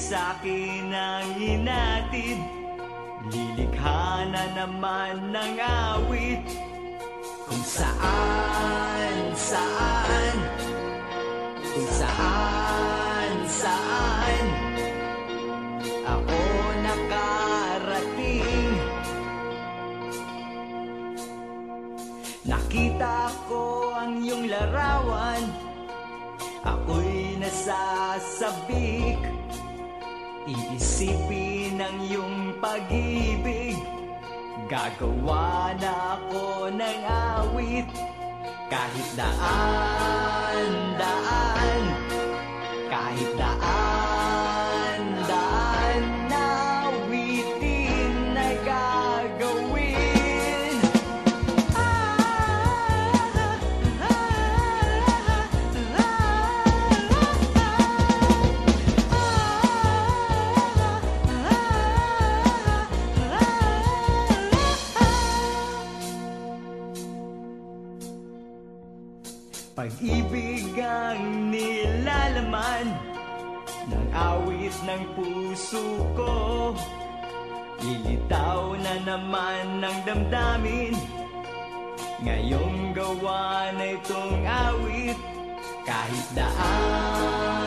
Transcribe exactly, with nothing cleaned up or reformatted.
sa'kin ang hinatid. Lilikha na naman ng awit kung saan, saan, kung saan, saan ako nakarating. Nakita ko ang iyong larawan, ako'y nasasabik. Iisipin ang iyong pag-ibig, gagawa na ako ng awit. Kahit daan, daan, kahit daan, daan na awitin na gagawin. Pag-ibig ang nilalaman ng awit ng puso ko. Lilitaw na naman ng damdamin ngayong gawa na itong awit. Kahit daan